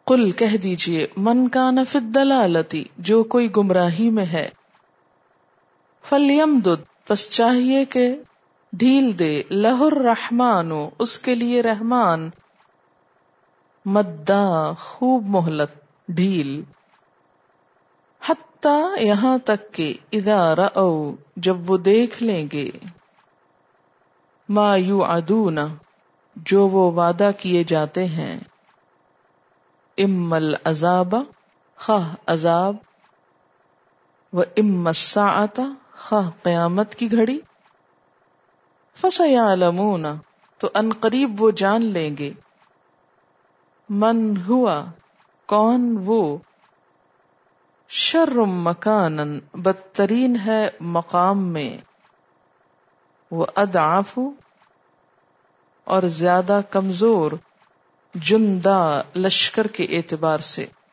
قل کہہ دیجئے من کان فی الضلالۃ جو کوئی گمراہی میں ہے، فلیمدد پس چاہیے کہ ڈھیل دے، لہ الرحمن اس کے لیے رحمان، مدا خوب مہلت ڈھیل، حتی یہاں تک کہ اذا رأوا جب وہ دیکھ لیں گے، ما یوعدون جو وہ وعدہ کیے جاتے ہیں، اما العذاب خواہ عذاب، و اما الساعۃ خواہ قیامت کی گھڑی، فسیعلمون تو ان قریب وہ جان لیں گے، من ہوا کون وہ، شر مکانا بدترین ہے مقام میں، وَأَضْعَفُ اور زیادہ کمزور، جندا لشکر کے اعتبار سے۔